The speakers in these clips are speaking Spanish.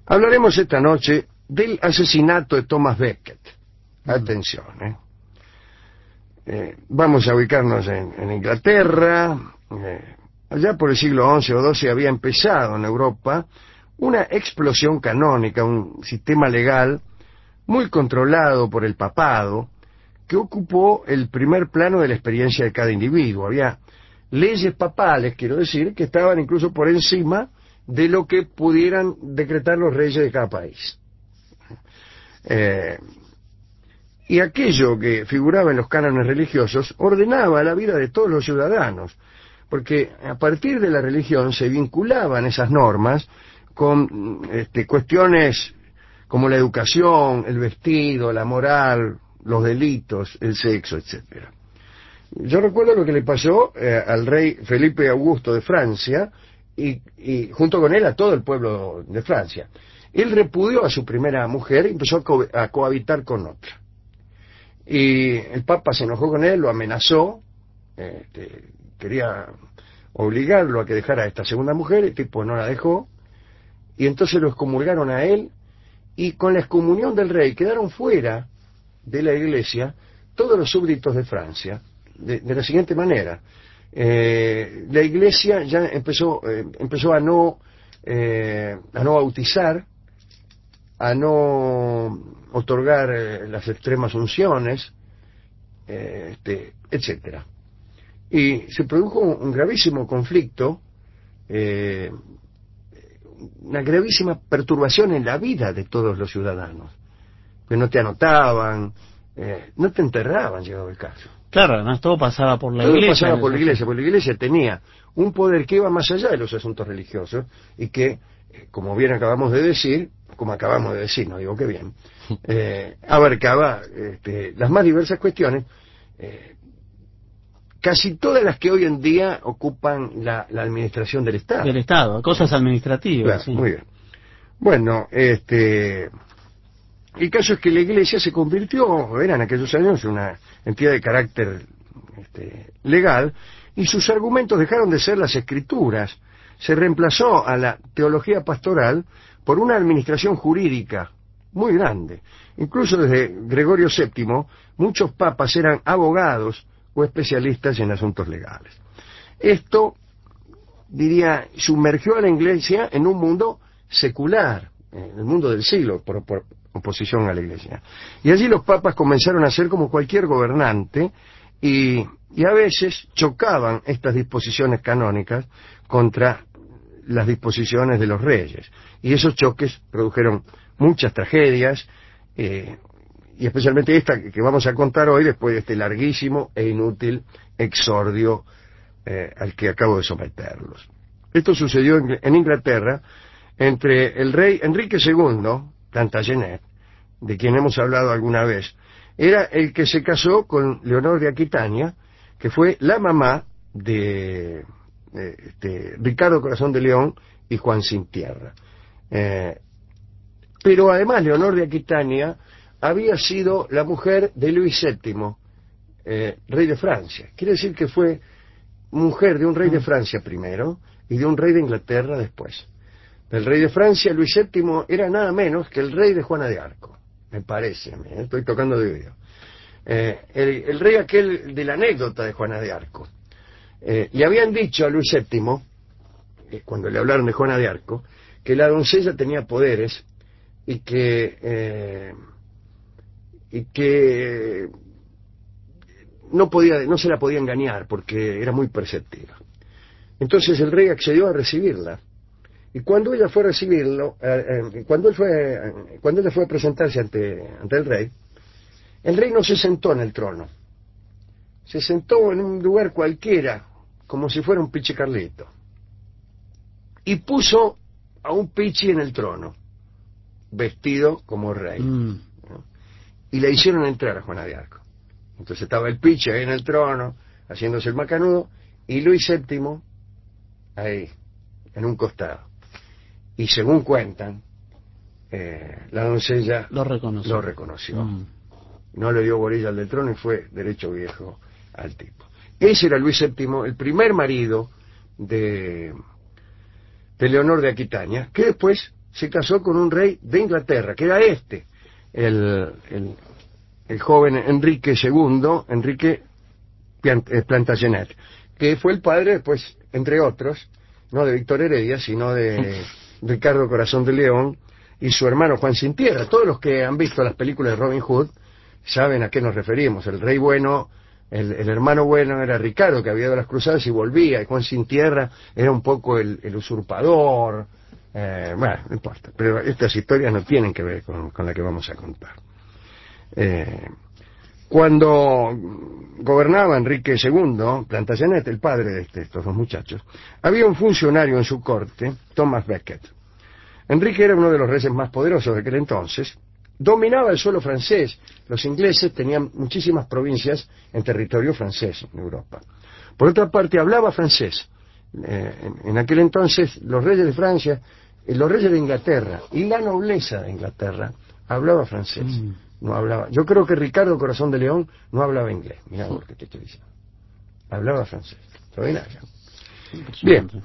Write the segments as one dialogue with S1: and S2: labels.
S1: Hablaremos esta noche del asesinato de Thomas Becket. Atención, vamos a ubicarnos en Inglaterra. Allá por el siglo XI o XII había empezado en Europa una explosión canónica, un sistema legal muy controlado por el papado, que ocupó el primer plano de la experiencia de cada individuo. Había leyes papales, quiero decir, que estaban incluso por encima de lo que pudieran decretar los reyes de cada país. Y aquello que figuraba en los cánones religiosos ordenaba la vida de todos los ciudadanos, porque a partir de la religión se vinculaban esas normas con cuestiones como la educación, el vestido, la moral, los delitos, el sexo, etcétera. Yo recuerdo lo que le pasó al rey Felipe Augusto de Francia y junto con él a todo el pueblo de Francia. Él repudió a su primera mujer y empezó a cohabitar con otra. Y el Papa se enojó con él, lo amenazó, quería obligarlo a que dejara a esta segunda mujer, el tipo no la dejó, y entonces lo excomulgaron a él, y con la excomunión del rey quedaron fuera de la iglesia todos los súbditos de Francia, de la siguiente manera. La iglesia ya empezó a no bautizar, a no otorgar las extremas unciones, etcétera. Y se produjo un gravísimo conflicto, una gravísima perturbación en la vida de todos los ciudadanos, que no te anotaban, no te enterraban, llegado el caso.
S2: Claro, además todo pasaba por la iglesia.
S1: Todo pasaba por la iglesia, porque la iglesia tenía un poder que iba más allá de los asuntos religiosos y que, como bien acabamos de decir, no digo que bien, abarcaba las más diversas cuestiones, casi todas las que hoy en día ocupan la administración del Estado.
S2: Del Estado, cosas administrativas.
S1: Claro,
S2: sí.
S1: Muy bien. Bueno, el caso es que la iglesia se convirtió, era en aquellos años, una entidad de carácter legal, y sus argumentos dejaron de ser las escrituras. Se reemplazó a la teología pastoral por una administración jurídica muy grande. Incluso desde Gregorio VII, muchos papas eran abogados o especialistas en asuntos legales. Esto, diría, sumergió a la iglesia en un mundo secular, en el mundo del siglo, por oposición a la iglesia. Y allí los papas comenzaron a ser como cualquier gobernante y a veces chocaban estas disposiciones canónicas contra las disposiciones de los reyes. Y esos choques produjeron muchas tragedias, y especialmente esta que vamos a contar hoy después de este larguísimo e inútil exordio al que acabo de someterlos. Esto sucedió en Inglaterra entre el rey Enrique II, Plantagenet, de quien hemos hablado alguna vez. Era el que se casó con Leonor de Aquitania, que fue la mamá de Ricardo Corazón de León y Juan Sin Tierra. Pero además Leonor de Aquitania había sido la mujer de Luis VII, rey de Francia. Quiere decir que fue mujer de un rey de Francia primero y de un rey de Inglaterra después. El rey de Francia, Luis VII, era nada menos que el rey de Juana de Arco, me parece a mí, estoy tocando de oído. El rey aquel de la anécdota de Juana de Arco. Le habían dicho a Luis VII, cuando le hablaron de Juana de Arco, que la doncella tenía poderes y que no se la podía engañar porque era muy perceptiva. Entonces el rey accedió a recibirla. Y cuando ella fue a recibirlo, cuando ella fue a presentarse ante el rey no se sentó en el trono. Se sentó en un lugar cualquiera, como si fuera un pichi Carlito. Y puso a un pichi en el trono, vestido como rey. ¿No? Y le hicieron entrar a Juana de Arco. Entonces estaba el pichi ahí en el trono, haciéndose el macanudo, y Luis VII ahí, en un costado. Y según cuentan, la doncella lo reconoció. No le dio bolilla al del trono y fue derecho viejo al tipo. Ese era Luis VII, el primer marido de Leonor de Aquitania, que después se casó con un rey de Inglaterra, que era el, el joven Enrique II, Enrique Plantagenet, que fue el padre después, entre otros, no de Víctor Heredia, sino de Ricardo Corazón de León y su hermano Juan Sin Tierra. Todos los que han visto las películas de Robin Hood saben a qué nos referimos. El rey bueno, el hermano bueno era Ricardo, que había ido a las cruzadas y volvía, y Juan Sin Tierra era un poco el usurpador. Bueno, no importa, pero estas historias no tienen que ver con la que vamos a contar. Cuando gobernaba Enrique II, Plantagenet, el padre de estos dos muchachos, había un funcionario en su corte, Thomas Becket. Enrique era uno de los reyes más poderosos de aquel entonces, dominaba el suelo francés. Los ingleses tenían muchísimas provincias en territorio francés en Europa. Por otra parte, hablaba francés. En aquel entonces, los reyes de Francia, los reyes de Inglaterra y la nobleza de Inglaterra hablaba francés. No hablaba. Yo creo que Ricardo Corazón de León no hablaba inglés. Mirá lo que te estoy diciendo. Hablaba francés. Bien.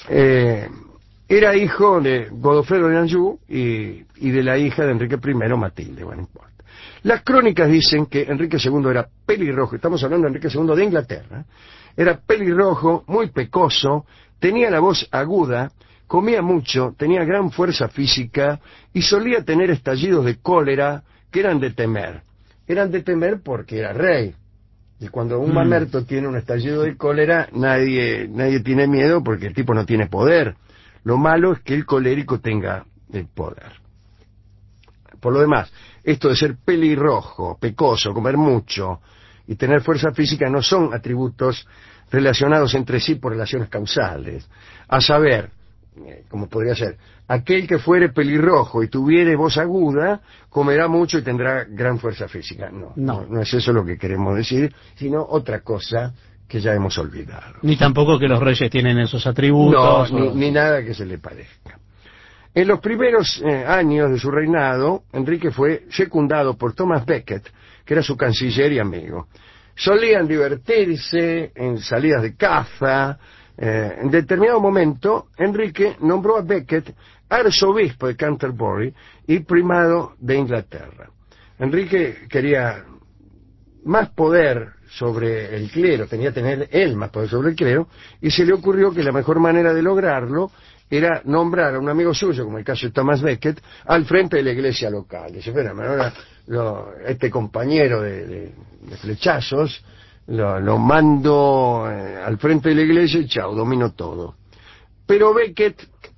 S1: Era hijo de Godofredo de Anjou y de la hija de Enrique I, Matilde. Bueno, no importa. Las crónicas dicen que Enrique II era pelirrojo. Estamos hablando de Enrique II de Inglaterra. Era pelirrojo, muy pecoso, tenía la voz aguda, comía mucho, tenía gran fuerza física y solía tener estallidos de cólera que eran de temer. Eran de temer porque era rey. Y cuando un mamerto tiene un estallido de cólera, nadie tiene miedo porque el tipo no tiene poder. Lo malo es que el colérico tenga el poder. Por lo demás, esto de ser pelirrojo, pecoso, comer mucho y tener fuerza física no son atributos relacionados entre sí por relaciones causales. A saber, como podría ser, aquel que fuere pelirrojo y tuviere voz aguda, comerá mucho y tendrá gran fuerza física. No es eso lo que queremos decir, sino otra cosa que ya hemos olvidado.
S2: Ni tampoco que los reyes tienen esos atributos.
S1: No, ni nada que se le parezca. En los primeros años de su reinado, Enrique fue secundado por Thomas Becket, que era su canciller y amigo. Solían divertirse en salidas de caza. En determinado momento, Enrique nombró a Becket arzobispo de Canterbury y primado de Inglaterra. Enrique quería más poder sobre el clero, tenía que tener él más poder sobre el clero, y se le ocurrió que la mejor manera de lograrlo era nombrar a un amigo suyo, como el caso de Thomas Becket, al frente de la iglesia local. Dice, bueno, ahora este compañero de flechazos lo mando al frente de la iglesia y chao, domino todo. Pero Becket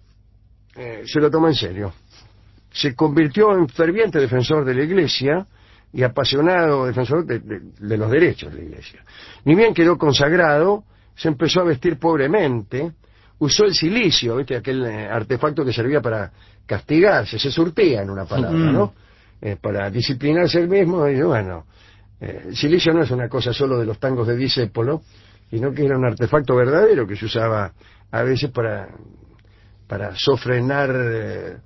S1: se lo tomó en serio. Se convirtió en ferviente defensor de la iglesia y apasionado defensor de los derechos de la iglesia. Ni bien quedó consagrado, se empezó a vestir pobremente, usó el cilicio, ¿viste? Aquel artefacto que servía para castigarse, se surtía en una palabra, ¿no? Para disciplinarse él mismo, y bueno, el silicio no es una cosa solo de los tangos de Discépolo, sino que era un artefacto verdadero que se usaba a veces para sofrenar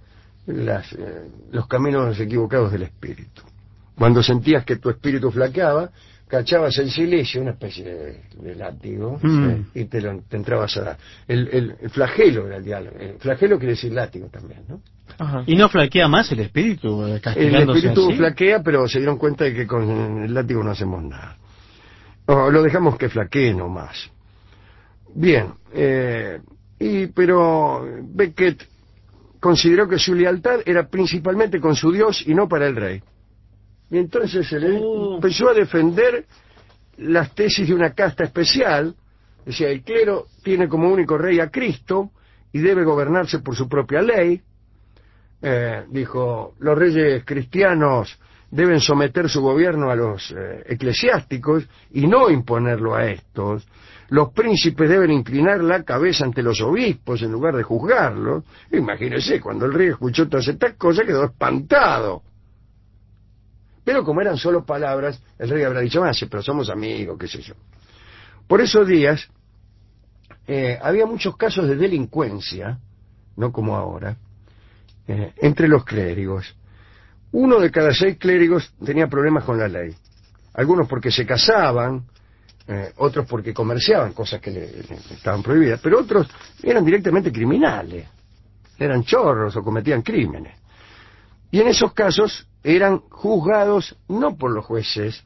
S1: los caminos equivocados del espíritu. Cuando sentías que tu espíritu flaqueaba, cachabas el silicio, una especie de látigo, y te entrabas a dar. El flagelo era el diálogo. El flagelo quiere decir látigo también, ¿no?
S2: Ajá. ¿Y no flaquea más el espíritu castigándose?
S1: El espíritu
S2: así
S1: flaquea, pero se dieron cuenta de que con el látigo no hacemos nada. O lo dejamos que flaquee nomás. Bien, pero Becket consideró que su lealtad era principalmente con su Dios y no para el rey. Y entonces se le empezó a defender las tesis de una casta especial. Decía, el clero tiene como único rey a Cristo y debe gobernarse por su propia ley. Dijo, los reyes cristianos deben someter su gobierno a los eclesiásticos y no imponerlo a estos. Los príncipes deben inclinar la cabeza ante los obispos en lugar de juzgarlos. Imagínese, cuando el rey escuchó todas estas cosas quedó espantado. Pero como eran solo palabras, el rey habrá dicho, pero somos amigos, qué sé yo. Por esos días había muchos casos de delincuencia, no como ahora, entre los clérigos. 1 de cada 6 clérigos tenía problemas con la ley. Algunos porque se casaban, otros porque comerciaban, cosas que le estaban prohibidas, pero otros eran directamente criminales. eran chorros o cometían crímenes. Y en esos casos eran juzgados no por los jueces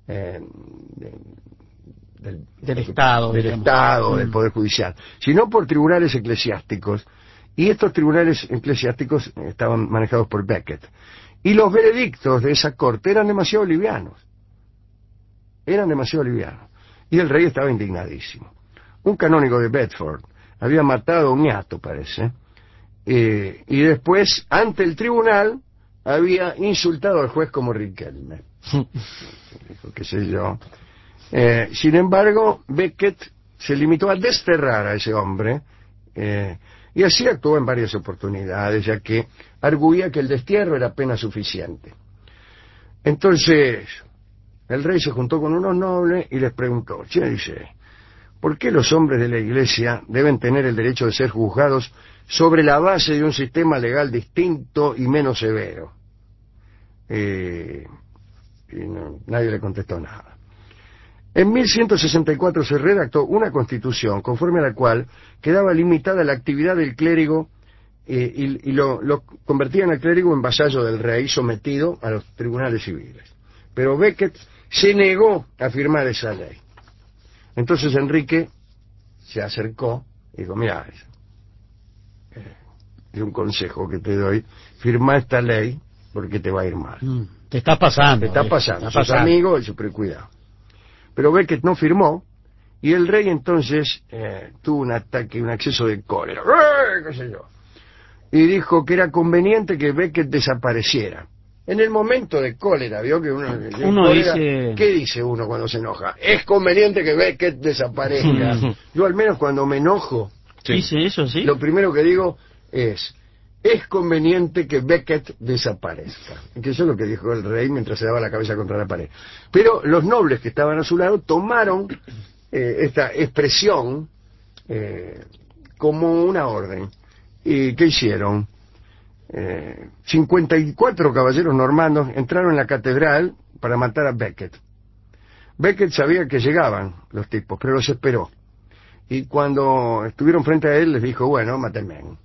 S2: del Estado,
S1: del Poder Judicial, sino por tribunales eclesiásticos. Y estos tribunales eclesiásticos estaban manejados por Becket. Y los veredictos de esa corte eran demasiado livianos. Y el rey estaba indignadísimo. Un canónigo de Bedford había matado a un ñato, parece, y después, ante el tribunal, había insultado al juez como Riquelme. Qué sé yo. Sin embargo, Becket se limitó a desterrar a ese hombre, y así actuó en varias oportunidades, ya que arguía que el destierro era pena suficiente. Entonces, el rey se juntó con unos nobles y les preguntó, dice, ¿por qué los hombres de la Iglesia deben tener el derecho de ser juzgados sobre la base de un sistema legal distinto y menos severo? Nadie le contestó nada. En 1164 se redactó una constitución conforme a la cual quedaba limitada la actividad del clérigo y lo convertían al clérigo en vasallo del rey sometido a los tribunales civiles. Pero Becket se negó a firmar esa ley. Entonces Enrique se acercó y dijo, mira, es un consejo que te doy, firma esta ley porque te va a ir mal.
S2: Te está pasando.
S1: Sus amigos, y cuidado. Pero Becket no firmó, y el rey entonces tuvo un ataque, un acceso de cólera, qué sé yo, y dijo que era conveniente que Becket desapareciera. En el momento de cólera, vio que uno cólera, dice... ¿Qué dice uno cuando se enoja? Es conveniente que Becket desaparezca. Yo al menos cuando me enojo,
S2: dice eso, ¿sí?
S1: Lo primero que digo es conveniente que Becket desaparezca. Que eso es lo que dijo el rey mientras se daba la cabeza contra la pared. Pero los nobles que estaban a su lado tomaron esta expresión como una orden. ¿Y qué hicieron? 54 caballeros normandos entraron en la catedral para matar a Becket. Becket sabía que llegaban los tipos, pero los esperó. Y cuando estuvieron frente a él les dijo, bueno, mátenme.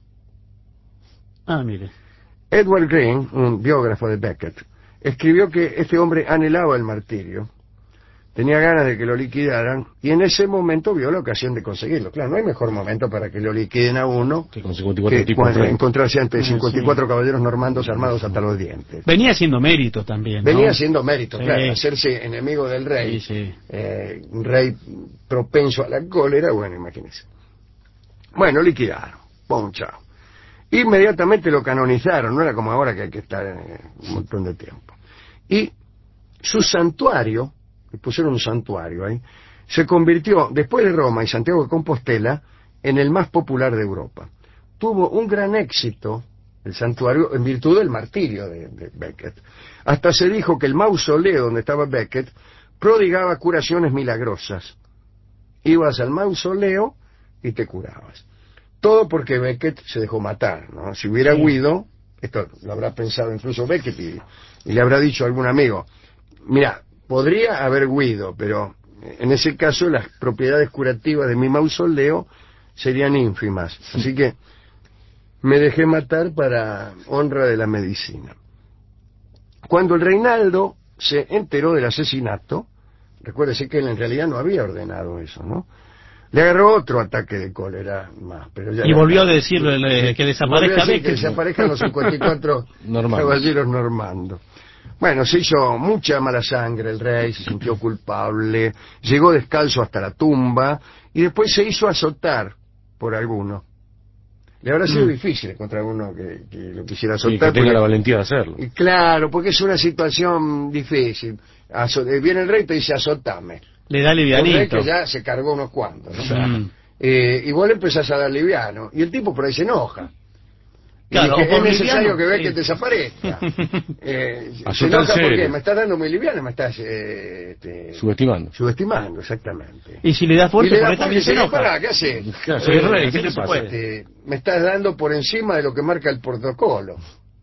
S2: Mire.
S1: Edward Green, un biógrafo de Becket, escribió que este hombre anhelaba el martirio, tenía ganas de que lo liquidaran, y en ese momento vio la ocasión de conseguirlo. Claro, no hay mejor momento para que lo liquiden a uno
S3: que con 54 tipos
S1: encontrarse ante 54 caballeros normandos armados hasta los dientes.
S2: Venía siendo mérito también, ¿no?
S1: Venía siendo mérito, claro, hacerse enemigo del rey, un rey propenso a la cólera, bueno, imagínense. Bueno, liquidaron, pum, chao. Inmediatamente lo canonizaron, no era como ahora que hay que estar un montón de tiempo. Y su santuario, le pusieron un santuario ahí, se convirtió, después de Roma y Santiago de Compostela, en el más popular de Europa. Tuvo un gran éxito el santuario en virtud del martirio de Becket. Hasta se dijo que el mausoleo donde estaba Becket prodigaba curaciones milagrosas. Ibas al mausoleo y te curabas. Todo porque Becket se dejó matar, ¿no? Si hubiera huido, esto lo habrá pensado incluso Becket y le habrá dicho a algún amigo, mira, podría haber huido, pero en ese caso las propiedades curativas de mi mausoleo serían ínfimas. Así que me dejé matar para honra de la medicina. Cuando el Reinaldo se enteró del asesinato, recuérdese que él en realidad no había ordenado eso, ¿no? Le agarró otro ataque de cólera más. Pero ya
S2: volvió a decirle que desaparezca
S1: Becket. Que desaparezcan los 54 caballeros normandos. Bueno, se hizo mucha mala sangre el rey, se sintió culpable, llegó descalzo hasta la tumba y después se hizo azotar por alguno. Le habrá sido difícil encontrar uno que lo quisiera azotar.
S3: Y que tenga la valentía de hacerlo.
S1: Y claro, porque es una situación difícil. Viene el rey y te dice azotame.
S2: Le da livianito.
S1: El rey que ya se cargó unos cuantos, ¿no? Y vos le empezás a dar liviano. Y el tipo por ahí se enoja.
S2: Claro,
S1: y es necesario que Becket desaparezca. Se enoja porque me estás dando muy liviano, me estás subestimando, exactamente.
S2: Y si le das fuerte, por ahí también se enoja.
S1: Pará, ¿qué haces?
S3: Claro, soy rey, ¿qué te pasa?
S1: Me estás dando por encima de lo que marca el protocolo.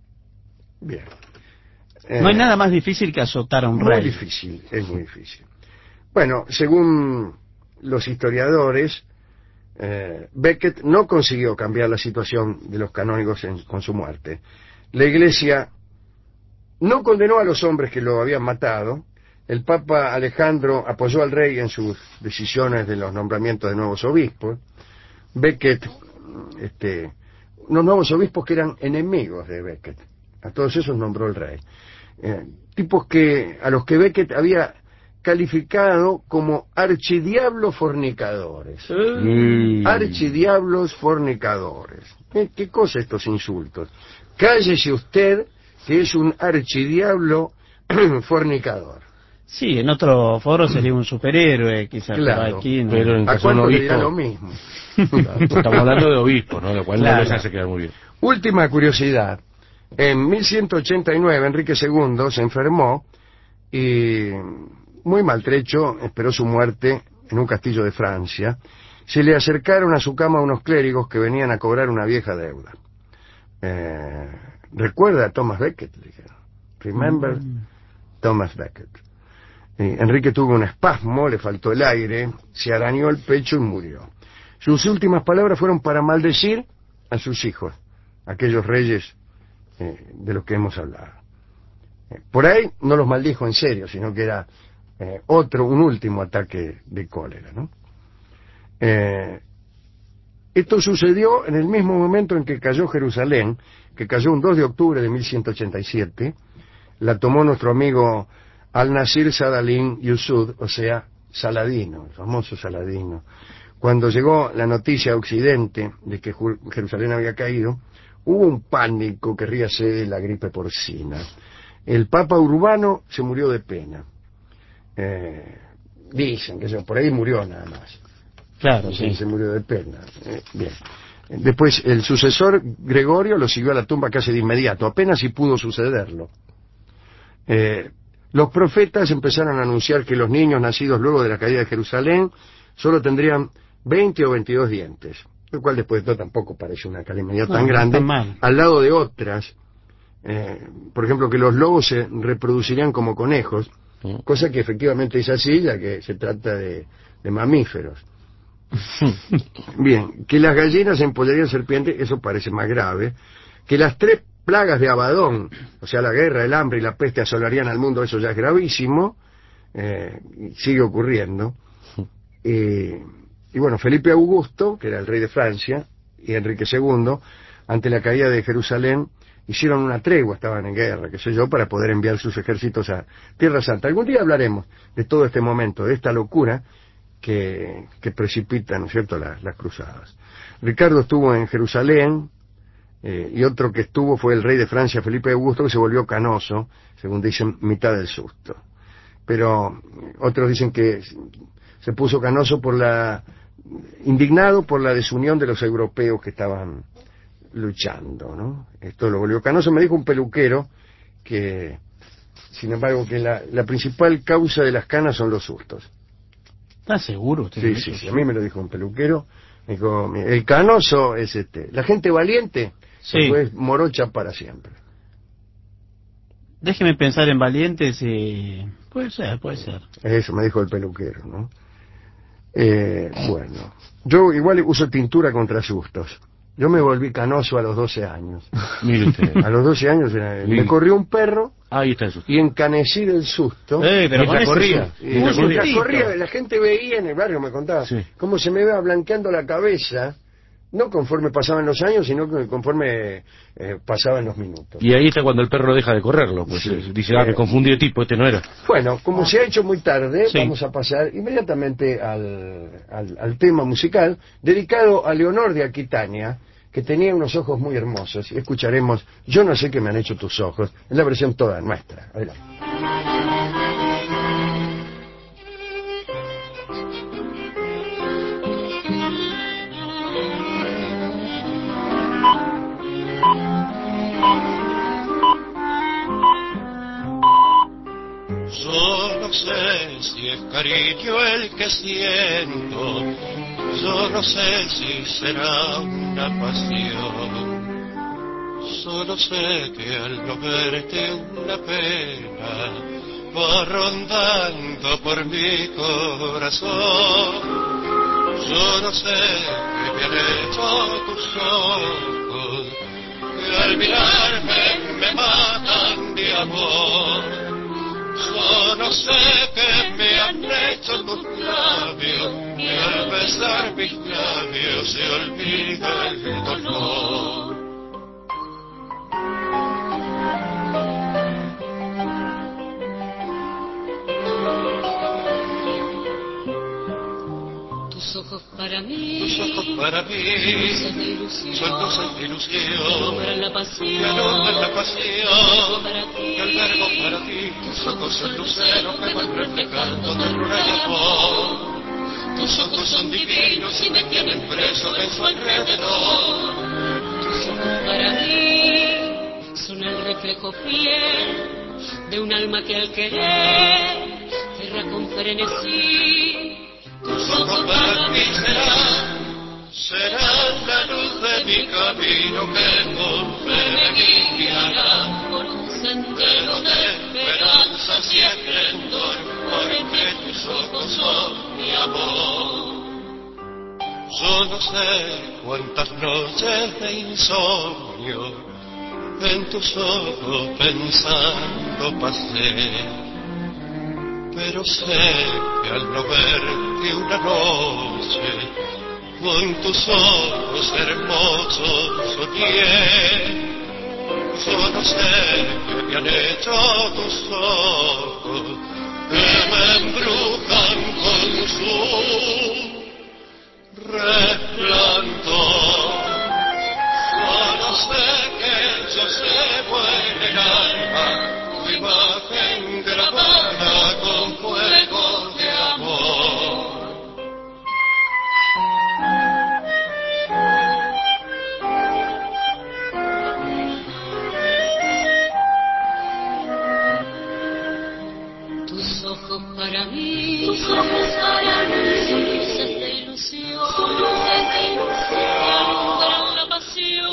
S1: Bien.
S2: No hay nada más difícil que azotar a un rey.
S1: Muy difícil, es muy difícil. Bueno, según los historiadores, Becket no consiguió cambiar la situación de los canónigos con su muerte. La Iglesia no condenó a los hombres que lo habían matado. El Papa Alejandro apoyó al rey en sus decisiones de los nombramientos de nuevos obispos. Becket, unos nuevos obispos que eran enemigos de Becket, a todos esos nombró el rey. Tipos a los que Becket había calificado como archidiablos fornicadores. Archidiablos fornicadores. ¿Qué cosa estos insultos? Cállese usted, que es un archidiablo fornicador.
S2: Sí, en otro foro sería un superhéroe, quizás.
S1: Claro,
S2: pero aquí no.
S3: pero en
S1: ¿A
S3: caso de un
S1: cuánto le dirá
S3: obispo,
S1: lo mismo?
S3: estamos hablando de obispos, ¿no? Lo cual
S2: Claro.
S3: no les hace quedar muy bien.
S1: Última curiosidad. En 1189 Enrique II se enfermó y, muy maltrecho, esperó su muerte en un castillo de Francia. Se le acercaron a su cama unos clérigos que venían a cobrar una vieja deuda. ¿Recuerda a Thomas Becket? Le dijeron. Remember Thomas Becket. Enrique tuvo un espasmo, le faltó el aire, se arañó el pecho y murió. Sus últimas palabras fueron para maldecir a sus hijos, aquellos reyes de los que hemos hablado. Por ahí no los maldijo en serio, sino que era un último ataque de cólera, ¿no? Esto sucedió en el mismo momento en que cayó Jerusalén, que cayó un 2 de octubre de 1187, la tomó nuestro amigo Al-Nasir Sadalin Yusud, o sea, Saladino, el famoso Saladino. Cuando llegó la noticia a Occidente de que Jerusalén había caído, hubo un pánico que ríase de la gripe porcina. El Papa Urbano se murió de pena. Dicen que por ahí murió nada más.
S2: Claro,
S1: Dicen
S2: sí.
S1: que se murió de pena. Bien. Después el sucesor Gregorio lo siguió a la tumba casi de inmediato, apenas si pudo sucederlo. Los profetas empezaron a anunciar que los niños nacidos luego de la caída de Jerusalén solo tendrían 20 o 22 dientes, lo cual después de todo tampoco parece una calamidad tan grande, al lado de otras, por ejemplo, que los lobos se reproducirían como conejos, cosa que efectivamente es así, ya que se trata de mamíferos. Bien, que las gallinas empollarían serpientes, eso parece más grave. Que las 3 plagas de Abadón, o sea, la guerra, el hambre y la peste asolarían al mundo, eso ya es gravísimo, sigue ocurriendo. Y bueno, Felipe Augusto, que era el rey de Francia, y Enrique II, ante la caída de Jerusalén, hicieron una tregua, estaban en guerra, qué sé yo, para poder enviar sus ejércitos a Tierra Santa. Algún día hablaremos de todo este momento, de esta locura que precipita, ¿no es cierto?, las cruzadas. Ricardo estuvo en Jerusalén, y otro que estuvo fue el rey de Francia, Felipe Augusto, que se volvió canoso, según dicen, mitad del susto. Pero otros dicen que se puso canoso indignado por la desunión de los europeos que estaban luchando, ¿no? Esto lo volvió canoso. Me dijo un peluquero que, sin embargo, que la principal causa de las canas son los sustos.
S2: ¿Estás seguro?
S1: Sí, a mí me lo dijo un peluquero. Me dijo, el canoso es la gente valiente,
S2: sí,
S1: pues morocha para siempre.
S2: Déjeme pensar en valientes y... Puede ser.
S1: Eso me dijo el peluquero, ¿no? Bueno, yo igual uso tintura contra sustos. Yo me volví canoso a los 12 años.
S3: Mire usted.
S1: A los 12 años me corrió un perro.
S3: Ahí está el susto.
S1: Y encanecí del susto.
S2: Pero
S3: mientras corría.
S1: Mientras corría, la gente veía en el barrio, me contaba, cómo se me iba blanqueando la cabeza, no conforme pasaban los años, sino conforme pasaban los minutos.
S3: Y ahí está cuando el perro deja de correrlo, pues dice, me confundí de tipo, este no era.
S1: Bueno, como se ha hecho muy tarde, vamos a pasar inmediatamente al tema musical, dedicado a Leonor de Aquitania, que tenía unos ojos muy hermosos, y escucharemos Yo no sé qué me han hecho tus ojos, en la versión toda nuestra. Adelante.
S4: Yo no sé si es cariño el que siento, yo no sé si será una pasión. Solo sé que al no verte una pena va rondando por mi corazón. Yo no sé qué me han hecho tus ojos, que al mirarme me matan de amor. Yo no sé qué me han hecho tus labios, y al besar mis labios se olvida el dolor.
S5: Tus ojos para mí,
S4: Tus ojos para mí son luces de ilusión,
S5: para la pasión,
S4: que alumbran la pasión,
S5: que
S4: el verbo para ti. Tus ojos son luceros que van reflejando ternura y amor. Tus ojos son divinos y me tienen preso en su alrededor.
S5: Tus ojos para mí son el reflejo fiel de un alma que al querer erra con frenesí.
S4: Tus ojos para mí serán la luz de mi camino que con fe me guiará
S5: Por un sendero
S4: pero
S5: de
S4: de esperanza y esplendor, porque tus ojos son mi amor. Yo no sé cuántas noches de insomnio en tus ojos pensando pasé, pero sé que al no verte una noche con tus ojos hermosos soñé. Yo no sé qué me han hecho tus ojos, que me embrujan con su resplandor. Solo sé que yo llevo en el alma tu imagen grabada con fuego de amor.
S5: tus ojos para mí, son luces de ilusión, que alumbran la pasión,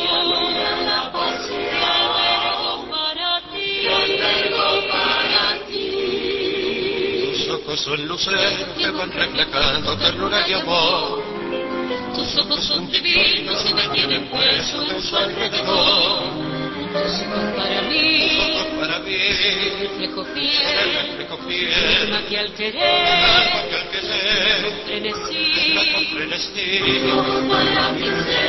S5: y albergo para ti.
S4: Tus ojos son luceros que van reflejando ternura y amor.
S5: Tus ojos son divinos y me tienen preso en su alrededor. Tus ojos para mí,
S4: Para mí,
S5: reflejo
S4: el
S5: fiel,
S4: reflejo
S5: alma
S4: fiel,
S5: que al
S4: el
S5: querer
S4: alma que al querer
S5: frenesí.
S4: la con frenesí.
S5: Para mí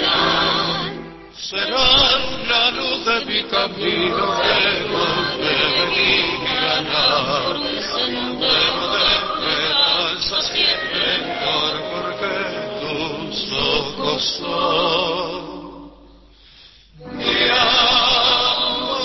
S4: Serán la luz de mi camino que con fe me guiará.
S5: por un sendero
S4: Pero de
S5: de
S4: esperanza
S5: esperanza
S4: y esplendor, porque tus ojos son mi amor.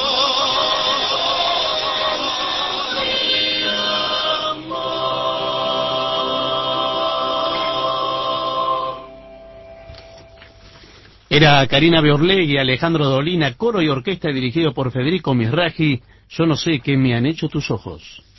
S2: Era Karina Beorlegui, Alejandro Dolina, coro y orquesta dirigido por Federico Misraji. Yo no sé qué me han hecho tus ojos.